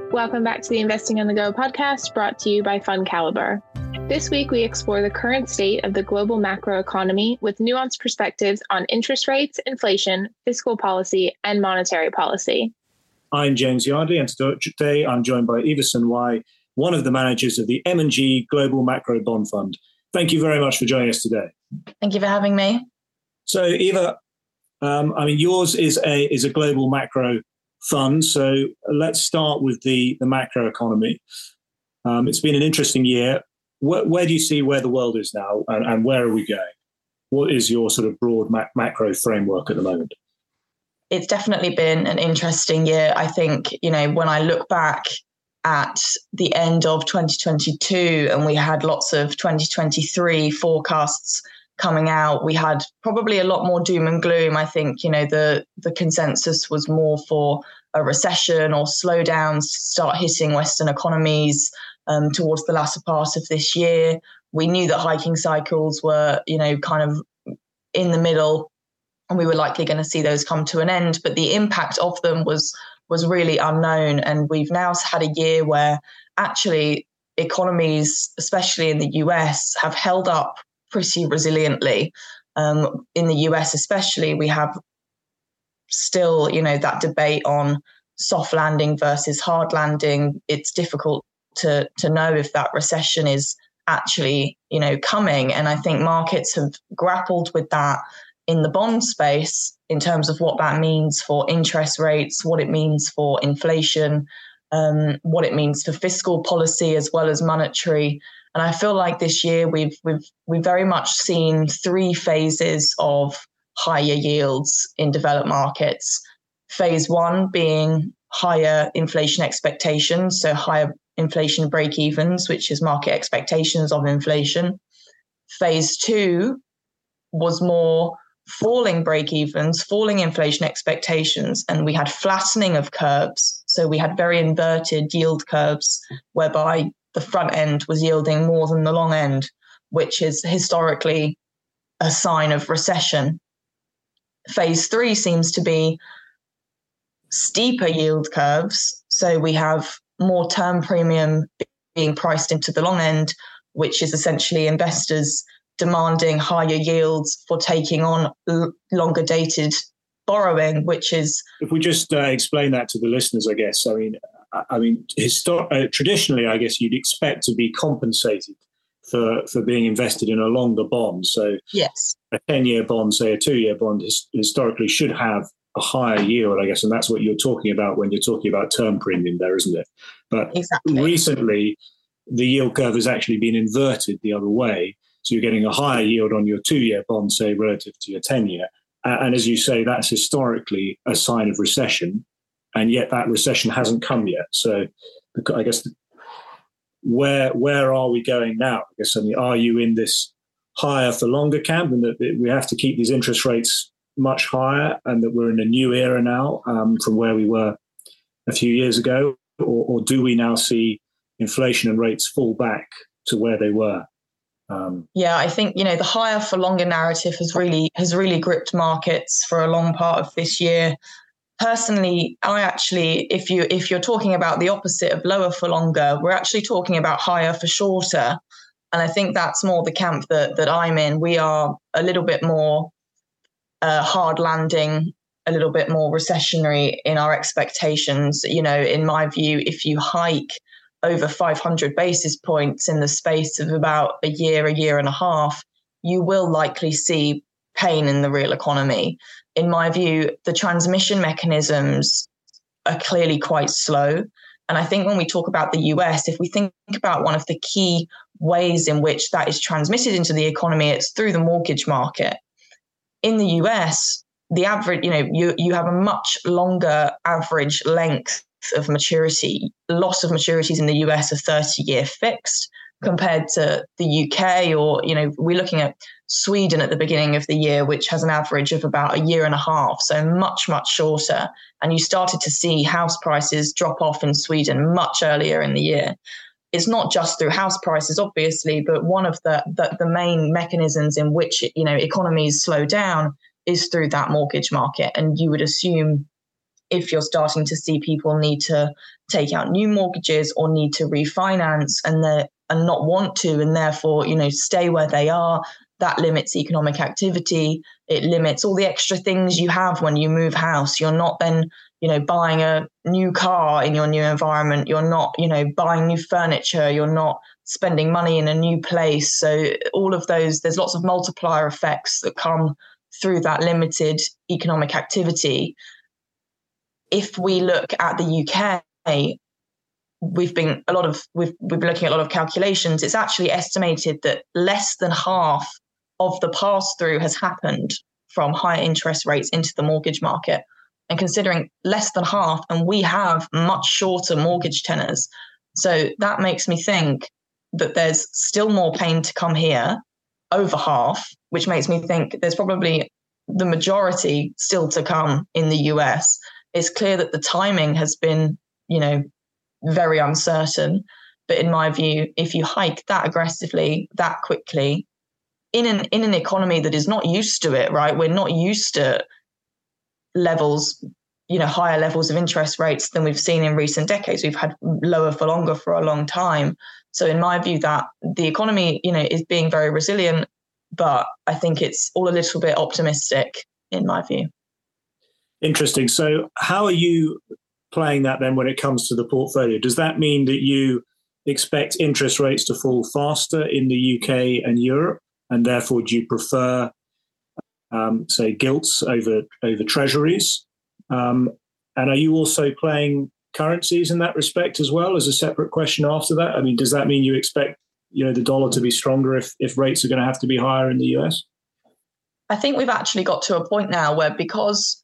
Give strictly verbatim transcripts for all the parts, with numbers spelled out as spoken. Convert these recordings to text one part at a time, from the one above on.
Welcome back to the Investing on the Go podcast, brought to you by FundCalibre. This week, we explore the current state of the global macroeconomy with nuanced perspectives on interest rates, inflation, fiscal policy, and monetary policy. I'm James Yardley, and today I'm joined by Eva Sun Wai, one of the managers of the M and G Global Macro Bond Fund. Thank you very much for joining us today. Thank you for having me. So, Eva, um, I mean, yours is a is a global macro fund. So let's start with the, the macro economy. Um, it's been an interesting year. Where, where do you see where the world is now, and, and where are we going? What is your sort of broad mac- macro framework at the moment? It's definitely been an interesting year. I think, you know, when I look back at the end of twenty twenty-two and we had lots of twenty twenty-three forecasts coming out, we had probably a lot more doom and gloom. I think, you know, the, the consensus was more for a recession or slowdowns to start hitting Western economies um, towards the latter part of this year. We knew that hiking cycles were, you know, kind of in the middle, and we were likely going to see those come to an end. But the impact of them was was really unknown. And we've now had a year where actually economies, especially in the U S, have held up pretty resiliently. Um, in the U S especially, we have still, you know, that debate on soft landing versus hard landing. It's difficult to to know if that recession is actually, you know, coming. And I think markets have grappled with that in the bond space in terms of what that means for interest rates, what it means for inflation, um, what it means for fiscal policy as well as monetary. And I feel like this year we've we've we've very much seen three phases of higher yields in developed markets. Phase one being higher inflation expectations, so higher inflation break-evens, which is market expectations of inflation. Phase two was more falling break-evens, falling inflation expectations, and we had flattening of curves. So we had very inverted yield curves whereby the front end was yielding more than the long end, which is historically a sign of recession. Phase three seems to be steeper yield curves. So we have more term premium being priced into the long end, which is essentially investors demanding higher yields for taking on l- longer dated borrowing, which is... If we just uh, explain that to the listeners, I guess, I mean, I mean, histor- uh, traditionally, I guess you'd expect to be compensated for, for being invested in a longer bond. So yes, a ten-year bond, say a two-year bond, his- historically should have a higher yield, I guess, and that's what you're talking about when you're talking about term premium there, isn't it? But exactly. Recently, the yield curve has actually been inverted the other way. So you're getting a higher yield on your two-year bond, say, relative to your ten-year. And as you say, that's historically a sign of recession. And yet that recession hasn't come yet. So I guess where where are we going now? I guess, I mean, are you in this higher for longer camp, and that we have to keep these interest rates much higher, and that we're in a new era now um, from where we were a few years ago? Or, or do we now see inflation and rates fall back to where they were? Um, yeah, I think, you know, the higher for longer narrative has really has really gripped markets for a long part of this year. Personally, I actually, if you if you're talking about the opposite of lower for longer, we're actually talking about higher for shorter. And I think that's more the camp that that I'm in. We are a little bit more uh, hard landing, a little bit more recessionary in our expectations. You know, in my view, if you hike over five hundred basis points in the space of about a year, a year and a half, you will likely see pain in the real economy. In my view, the transmission mechanisms are clearly quite slow. And I think when we talk about the U S, if we think about one of the key ways in which that is transmitted into the economy, it's through the mortgage market. In the U S, the average, you know, you, you have a much longer average length of maturity. Lots of maturities in the U S are thirty-year fixed compared to the U K, or, you know, we're looking at Sweden at the beginning of the year, which has an average of about a year and a half, so much, much shorter. And you started to see house prices drop off in Sweden much earlier in the year. It's not just through house prices, obviously, but one of the, the, the main mechanisms in which, you know, economies slow down is through that mortgage market. And you would assume if you're starting to see people need to take out new mortgages or need to refinance and they and not want to, and therefore, you know, stay where they are, that limits economic activity. It limits all the extra things you have when you move house. You're not then, you know, buying a new car in your new environment. You're not, you know, buying new furniture. You're not spending money in a new place. So all of those, there's lots of multiplier effects that come through that limited economic activity. If we look at the U K, we've been a lot of we've we've been looking at a lot of calculations. It's actually estimated that less than half of the pass through has happened from higher interest rates into the mortgage market. And considering less than half, and we have much shorter mortgage tenors, so that makes me think that there's still more pain to come here, over half, which makes me think there's probably the majority still to come in the U S. It's clear that the timing has been, you know, very uncertain. But in my view, if you hike that aggressively, that quickly, in an in an economy that is not used to it, right? We're not used to levels, you know, higher levels of interest rates than we've seen in recent decades. We've had lower for longer for a long time. So in my view, that the economy, you know, is being very resilient, but I think it's all a little bit optimistic in my view. Interesting. So how are you playing that then when it comes to the portfolio? Does that mean that you expect interest rates to fall faster in the U K and Europe, and therefore do you prefer, um, say, gilts over over treasuries? Um, and are you also playing currencies in that respect as well, as a separate question after that? I mean, does that mean you expect, you know, the dollar to be stronger if if rates are going to have to be higher in the U S? I think we've actually got to a point now where, because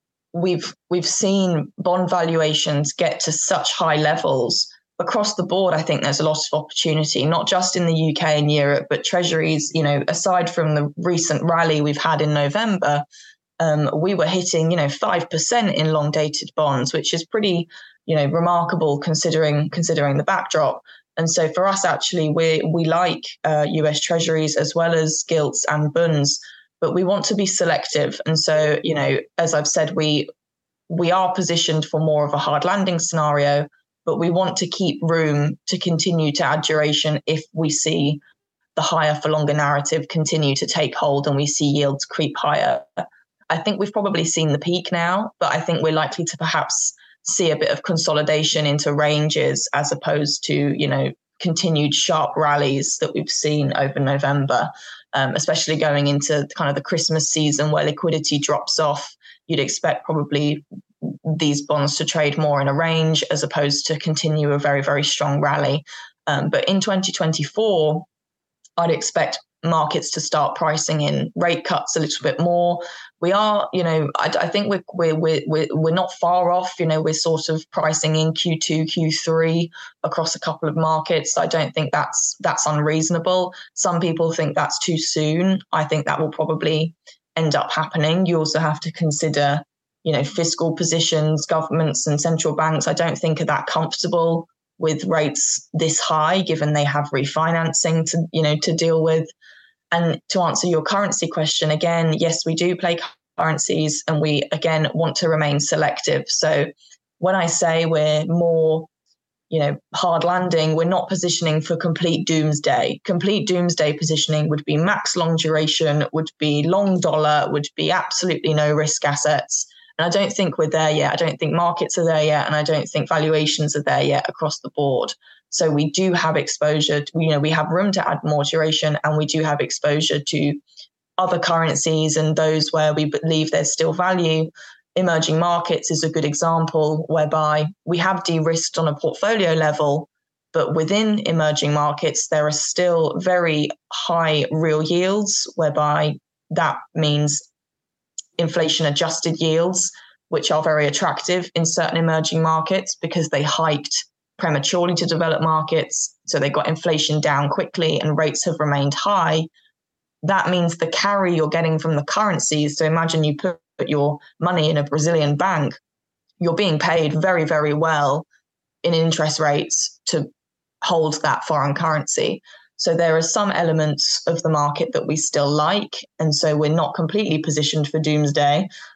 we've we've seen bond valuations get to such high levels across the board, I think there's a lot of opportunity, not just in the U K and Europe, but treasuries, you know, aside from the recent rally we've had in November, um, we were hitting, you know, five percent in long dated bonds, which is pretty, you know, remarkable considering considering the backdrop. And so for us, actually, we we like uh, U S treasuries as well as gilts and bunds, but we want to be selective. And so, you know, as I've said, we we are positioned for more of a hard landing scenario, but we want to keep room to continue to add duration if we see the higher for longer narrative continue to take hold and we see yields creep higher. I think we've probably seen the peak now, but I think we're likely to perhaps see a bit of consolidation into ranges as opposed to, you know, continued sharp rallies that we've seen over November, um, especially going into kind of the Christmas season where liquidity drops off. You'd expect probably these bonds to trade more in a range as opposed to continue a very, very strong rally. Um, but in twenty twenty-four, I'd expect markets to start pricing in rate cuts a little bit more. We are, you know, I, I think we're, we're we're we're not far off. You know, we're sort of pricing in Q two, Q three across a couple of markets. I don't think that's that's unreasonable. Some people think that's too soon. I think that will probably end up happening. You also have to consider, you know, fiscal positions, governments and central banks, I don't think are that comfortable with rates this high, given they have refinancing to, you know, to deal with. And to answer your currency question, again, yes, we do play currencies and we, again, want to remain selective. So when I say we're more, you know, hard landing, we're not positioning for complete doomsday. Complete doomsday positioning would be max long duration, would be long dollar, would be absolutely no risk assets. And I don't think we're there yet. I don't think markets are there yet. And I don't think valuations are there yet across the board. So we do have exposure, to, you know, we have room to add more duration, and we do have exposure to other currencies and those where we believe there's still value. Emerging markets is a good example whereby we have de-risked on a portfolio level, but within emerging markets, there are still very high real yields, whereby that means inflation adjusted yields, which are very attractive in certain emerging markets because they hiked prematurely to developed markets. So they got inflation down quickly and rates have remained high. That means the carry you're getting from the currencies. So imagine you put your money in a Brazilian bank, you're being paid very, very well in interest rates to hold that foreign currency. So there are some elements of the market that we still like. And so we're not completely positioned for doomsday.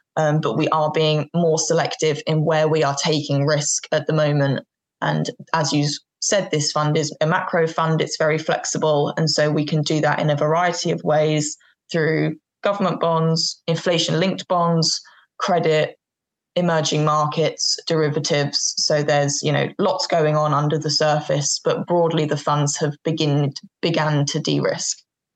Um, but we are being more selective in where we are taking risk at the moment. And as you said, this fund is a macro fund. It's very flexible. And so we can do that in a variety of ways through government bonds, inflation-linked bonds, credit, emerging markets, derivatives. So there's, you know, lots going on under the surface, but broadly the funds have begin, began to de-risk.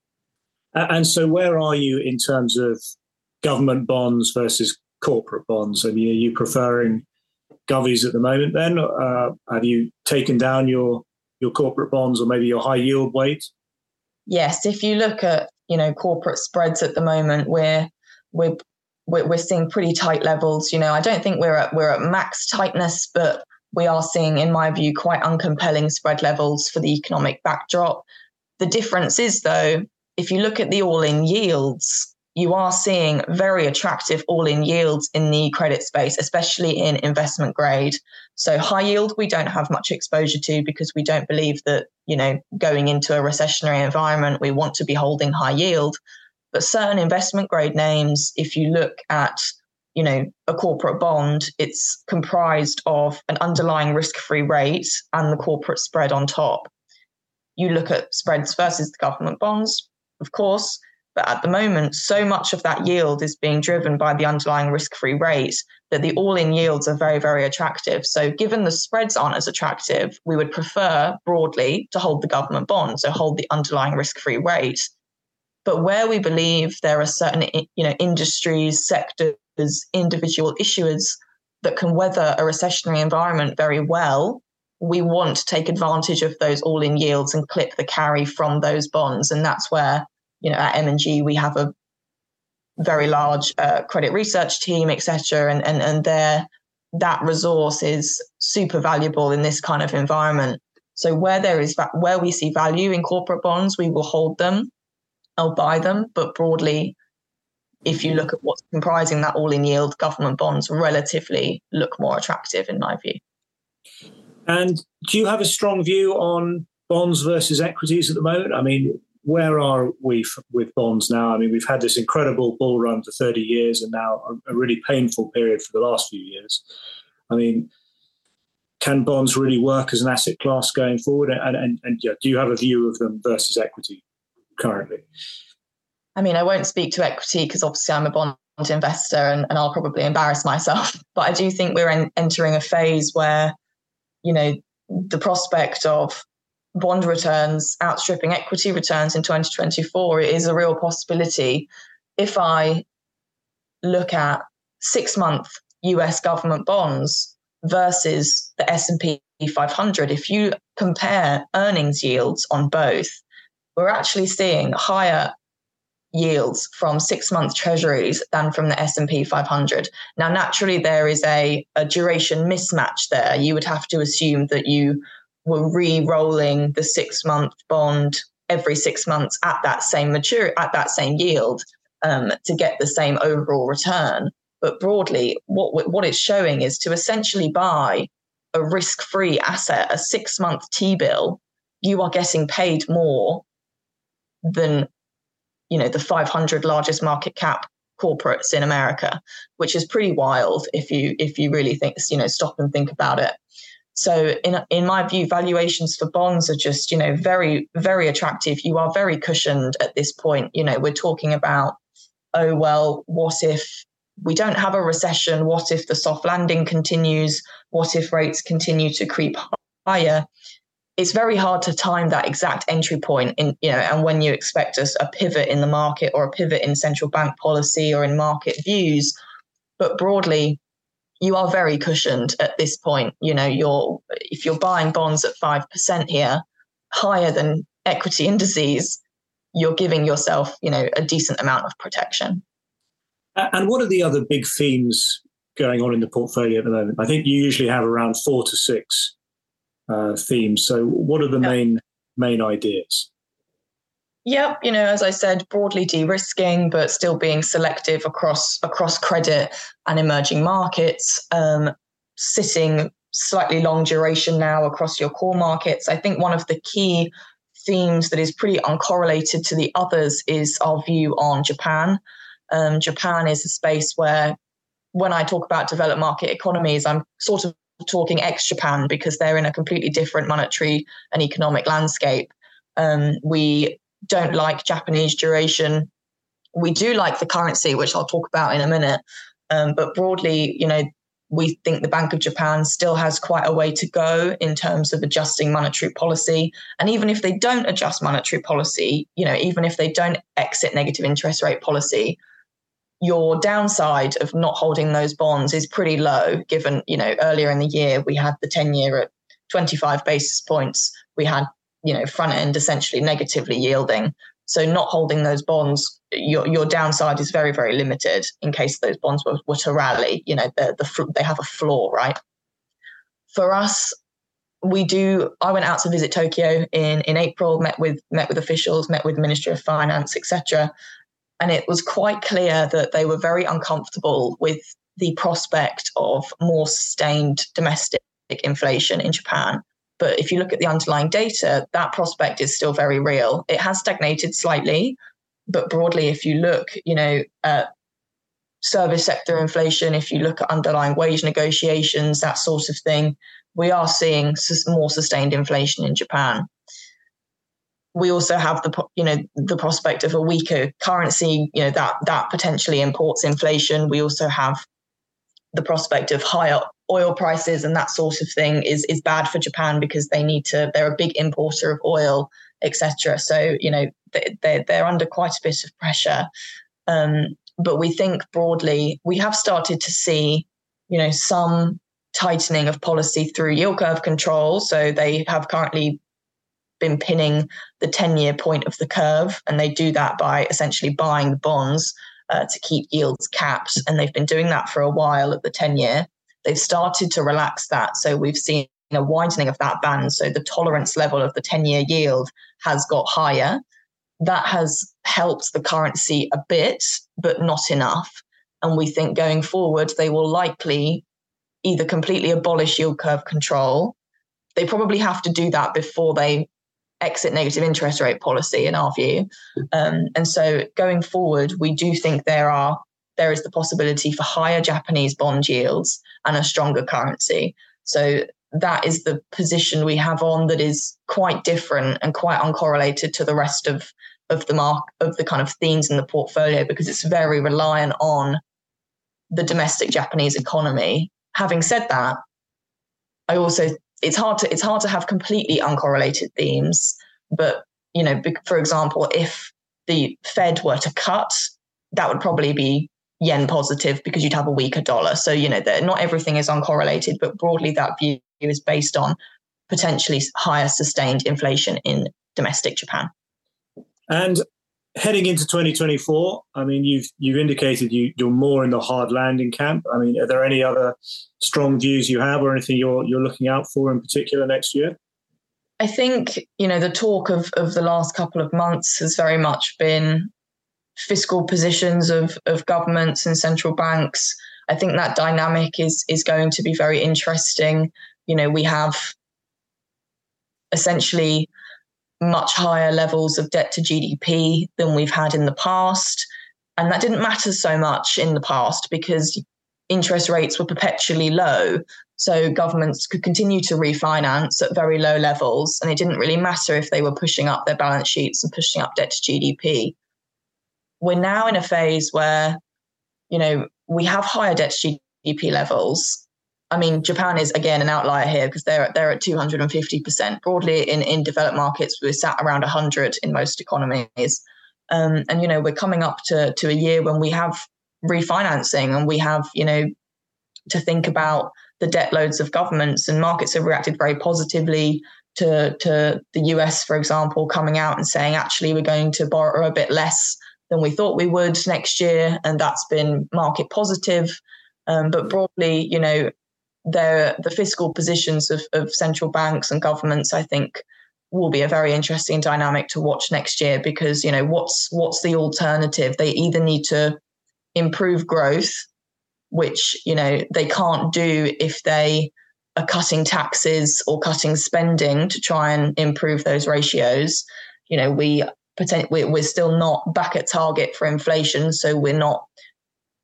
And so where are you in terms of government bonds versus corporate bonds? I mean, are you preferring govies at the moment then? Uh, have you taken down your your corporate bonds or maybe your high yield weight? Yes, if you look at, you know, corporate spreads at the moment, we're we're we're seeing pretty tight levels. You know, I don't think we're at we're at max tightness, but we are seeing, in my view, quite uncompelling spread levels for the economic backdrop. The difference is, though, if you look at the all-in yields, you are seeing very attractive all-in yields in the credit space, especially in investment grade. So high yield, we don't have much exposure to because we don't believe that, you know, going into a recessionary environment, we want to be holding high yield. But certain investment grade names, if you look at, you know, a corporate bond, it's comprised of an underlying risk-free rate and the corporate spread on top. You look at spreads versus the government bonds, of course, but at the moment, so much of that yield is being driven by the underlying risk-free rate that the all-in yields are very, very attractive. So given the spreads aren't as attractive, we would prefer broadly to hold the government bond, so hold the underlying risk-free rate. But where we believe there are certain, you know, industries, sectors, individual issuers that can weather a recessionary environment very well, we want to take advantage of those all-in yields and clip the carry from those bonds. And that's where, you know, at M and G, we have a very large uh, credit research team, et cetera. And, and, and their, that resource is super valuable in this kind of environment. So where there is, where we see value in corporate bonds, we will hold them. I'll buy them. But broadly, if you look at what's comprising that all-in yield, government bonds relatively look more attractive in my view. And do you have a strong view on bonds versus equities at the moment? I mean, where are we f- with bonds now? I mean, we've had this incredible bull run for thirty years and now a, a really painful period for the last few years. I mean, can bonds really work as an asset class going forward? And, and, and yeah, do you have a view of them versus equity currently? I mean, I won't speak to equity because obviously I'm a bond investor and, and I'll probably embarrass myself. But I do think we're en- entering a phase where, you know, the prospect of bond returns outstripping equity returns in twenty twenty-four is a real possibility. If I look at six-month U S government bonds versus the S and P five hundred, if you compare earnings yields on both, we're actually seeing higher yields from six-month treasuries than from the S and P five hundred. Now, naturally, there is a, a duration mismatch there. You would have to assume that you were re-rolling the six-month bond every six months at that same maturity, at that same yield um, to get the same overall return. But broadly, what what it's showing is to essentially buy a risk-free asset, a six-month T-bill, you are getting paid more than, you know, the five hundred largest market cap corporates in America, which is pretty wild if you if you really think, you know, stop and think about it. So in in my view, valuations for bonds are just, you know, very, very attractive. You are very cushioned at this point. You know, we're talking about, oh, well, what if we don't have a recession? What if the soft landing continues? What if rates continue to creep higher? It's very hard to time that exact entry point in, you know, and when you expect a, a pivot in the market or a pivot in central bank policy or in market views. But broadly, you are very cushioned at this point. You know, you're if you're buying bonds at five percent here, higher than equity indices, you're giving yourself, you know, a decent amount of protection. And what are the other big themes going on in the portfolio at the moment? I think you usually have around four to six uh, themes. So what are the yeah. main main ideas? Yep, you know, as I said, broadly de-risking, but still being selective across across credit and emerging markets, um, sitting slightly long duration now across your core markets. I think one of the key themes that is pretty uncorrelated to the others is our view on Japan. Um, Japan is a space where when I talk about developed market economies, I'm sort of talking ex-Japan because they're in a completely different monetary and economic landscape. Um, we don't like Japanese duration. We do like the currency, which I'll talk about in a minute. Um, but broadly, you know, we think the Bank of Japan still has quite a way to go in terms of adjusting monetary policy. And even if they don't adjust monetary policy, you know, even if they don't exit negative interest rate policy, your downside of not holding those bonds is pretty low, given, you know, earlier in the year, we had the ten year at twenty-five basis points. We had, you know, front end essentially negatively yielding. So not holding those bonds, your your downside is very, very limited in case those bonds were, were to rally. You know, the, the, they have a floor, right? For us, we do, I went out to visit Tokyo in, in April, met with met with officials, met with Ministry of Finance, et cetera. And it was quite clear that they were very uncomfortable with the prospect of more sustained domestic inflation in Japan. But if you look at the underlying data, that prospect is still very real. It has stagnated slightly, but broadly, if you look, you know, at service sector inflation, if you look at underlying wage negotiations, that sort of thing, we are seeing more sustained inflation in Japan. We also have the, you know, the prospect of a weaker currency, you know, that that potentially imports inflation. We also have the prospect of higher oil prices, and that sort of thing is is bad for Japan because they need to, they're a big importer of oil, et cetera. So, you know, they, they're under quite a bit of pressure. Um, but we think broadly, we have started to see, you know, some tightening of policy through yield curve control. So they have currently been pinning the ten year point of the curve, and they do that by essentially buying the bonds uh, to keep yields capped. And they've been doing that for a while at the ten year. They've started to relax that. So we've seen a widening of that band. So the tolerance level of the ten year yield has got higher. That has helped the currency a bit, but not enough. And we think going forward, they will likely either completely abolish yield curve control. They probably have to do that before they exit negative interest rate policy, in our view. Um, and so going forward, we do think there are there is the possibility for higher Japanese bond yields and a stronger currency. So that is the position we have on that is quite different and quite uncorrelated to the rest of, of the mark of the kind of themes in the portfolio, because it's very reliant on the domestic Japanese economy. Having said that, I also it's hard to it's hard to have completely uncorrelated themes. But, you know, for example, if the Fed were to cut, that would probably be yen positive because you'd have a weaker dollar. So, you know, not everything is uncorrelated, but broadly that view is based on potentially higher sustained inflation in domestic Japan. And heading into twenty twenty-four, I mean, you've you've indicated you, you're more in the hard landing camp. I mean, are there any other strong views you have or anything you're you're looking out for in particular next year? I think, you know, the talk of, of the last couple of months has very much been fiscal positions of, of governments and central banks. I think that dynamic is is going to be very interesting. You know, we have essentially much higher levels of debt to G D P than we've had in the past. And that didn't matter so much in the past because interest rates were perpetually low. So governments could continue to refinance at very low levels. And it didn't really matter if they were pushing up their balance sheets and pushing up debt to G D P. We're now in a phase where, you know, we have higher debt to G D P levels. I mean, Japan is, again, an outlier here because they're, they're at two hundred fifty percent. Broadly, in, in developed markets, we're sat around one hundred in most economies. Um, and, you know, we're coming up to, to a year when we have refinancing and we have, you know, to think about the debt loads of governments, and markets have reacted very positively to, to the U S, for example, coming out and saying, actually, we're going to borrow a bit less than we thought we would next year. And that's been market positive. Um, but broadly, you know, the the fiscal positions of, of central banks and governments, I think, will be a very interesting dynamic to watch next year because, you know, what's what's the alternative? They either need to improve growth, which, you know, they can't do if they are cutting taxes or cutting spending to try and improve those ratios. You know, we we're still not back at target for inflation, so we're not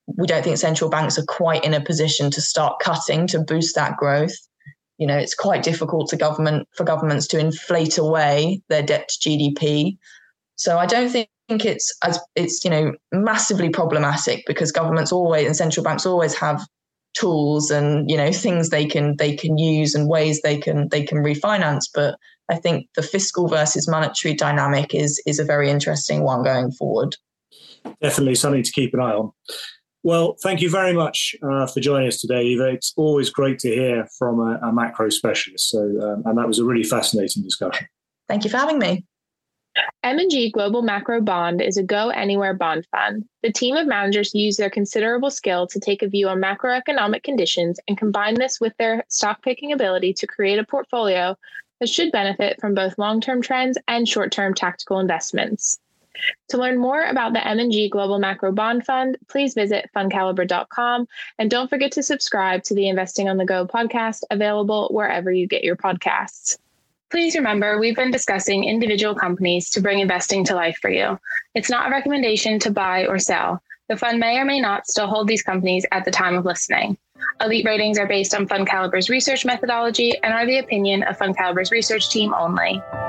we don't think central banks are quite in a position to start cutting to boost that growth. You know, it's quite difficult to government for governments to inflate away their debt to G D P. So I don't think it's as it's, you know, massively problematic, because governments always and central banks always have tools and, you know, things they can they can use and ways they can they can refinance. But I think the fiscal versus monetary dynamic is is a very interesting one going forward. Definitely something to keep an eye on. Well, thank you very much uh, for joining us today, Eva. It's always great to hear from a, a macro specialist. So, um, and that was a really fascinating discussion. Thank you for having me. M and G Global Macro Bond is a go anywhere bond fund. The team of managers use their considerable skill to take a view on macroeconomic conditions and combine this with their stock picking ability to create a portfolio that should benefit from both long-term trends and short-term tactical investments. To learn more about the M and G Global Macro Bond Fund, please visit fund caliber dot com, and don't forget to subscribe to the Investing on the Go podcast, available wherever you get your podcasts. Please remember, we've been discussing individual companies to bring investing to life for you. It's not a recommendation to buy or sell. The fund may or may not still hold these companies at the time of listening. Elite ratings are based on Fund Caliber's research methodology and are the opinion of Fund Caliber's research team only.